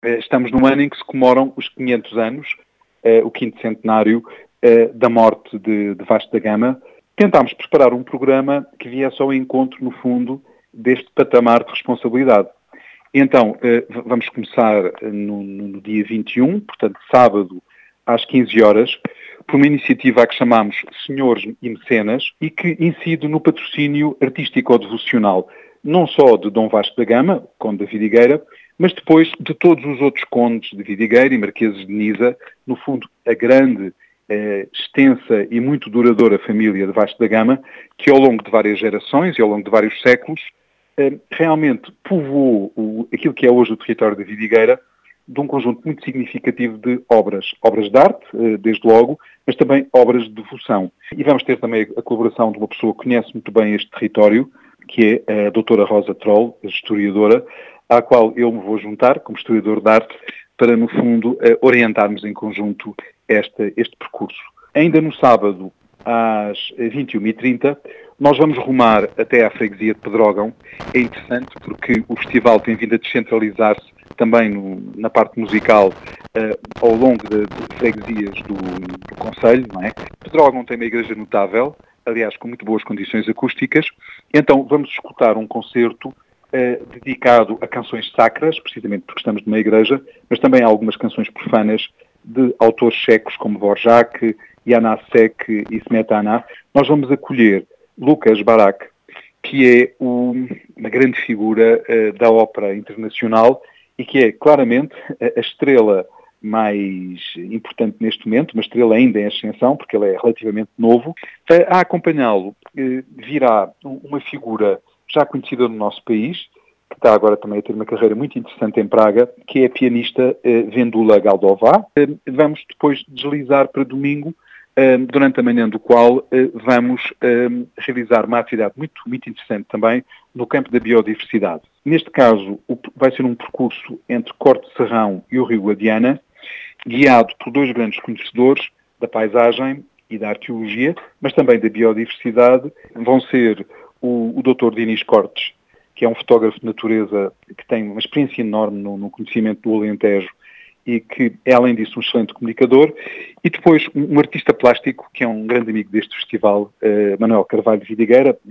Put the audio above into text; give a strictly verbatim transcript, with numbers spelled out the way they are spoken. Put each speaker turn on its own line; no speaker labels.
Estamos num ano em que se comemoram os quinhentos anos, uh, o quinto centenário uh, da morte de, de Vasco da Gama. Tentámos preparar um programa que viesse ao encontro, no fundo, deste patamar de responsabilidade. Então, uh, vamos começar no, no dia vinte e um, portanto, sábado, às quinze horas, por uma iniciativa a que chamamos Senhores e Mecenas e que incide no patrocínio artístico-devocional, não só de Dom Vasco da Gama, conde da Vidigueira, mas depois de todos os outros condes de Vidigueira e marqueses de Nisa, no fundo, a grande, eh, extensa e muito duradoura família de Vasco da Gama, que ao longo de várias gerações e ao longo de vários séculos, eh, realmente povoou o, aquilo que é hoje o território da Vidigueira, de um conjunto muito significativo de obras. Obras de arte, eh, desde logo, mas também obras de devoção. E vamos ter também a colaboração de uma pessoa que conhece muito bem este território, que é a doutora Rosa Troll, a historiadora, à qual eu me vou juntar, como historiador de arte, para, no fundo, orientarmos em conjunto este, este percurso. Ainda no sábado, às vinte e uma e trinta, nós vamos rumar até à freguesia de Pedrógão. É interessante porque o festival tem vindo a descentralizar-se também no, na parte musical uh, ao longo de, de freguesias do, do concelho, não é? Pedrógão tem uma igreja notável, aliás, com muito boas condições acústicas. Então, vamos escutar um concerto Uh, dedicado a canções sacras, precisamente porque estamos numa igreja, mas também há algumas canções profanas de autores checos como Dvořák, Janacek e Smetana. Nós vamos acolher Lucas Barak, que é o, uma grande figura uh, da ópera internacional e que é claramente a, a estrela mais importante neste momento, uma estrela ainda em ascensão, porque ele é relativamente novo. Uh, a acompanhá-lo uh, virá uma figura já conhecida no nosso país, que está agora também a ter uma carreira muito interessante em Praga, que é a pianista eh, Vendula Galdová. Eh, vamos depois deslizar para domingo, eh, durante a manhã do qual eh, vamos eh, realizar uma atividade muito, muito interessante também no campo da biodiversidade. Neste caso, o, vai ser um percurso entre Corte de Serrão e o Rio Guadiana, guiado por dois grandes conhecedores da paisagem e da arqueologia, mas também da biodiversidade. Vão ser o, o doutor Dinis Cortes, que é um fotógrafo de natureza que tem uma experiência enorme no, no conhecimento do Alentejo e que é, além disso, um excelente comunicador. E depois um, um artista plástico, que é um grande amigo deste festival, uh, Manuel Carvalho de Vidigueira,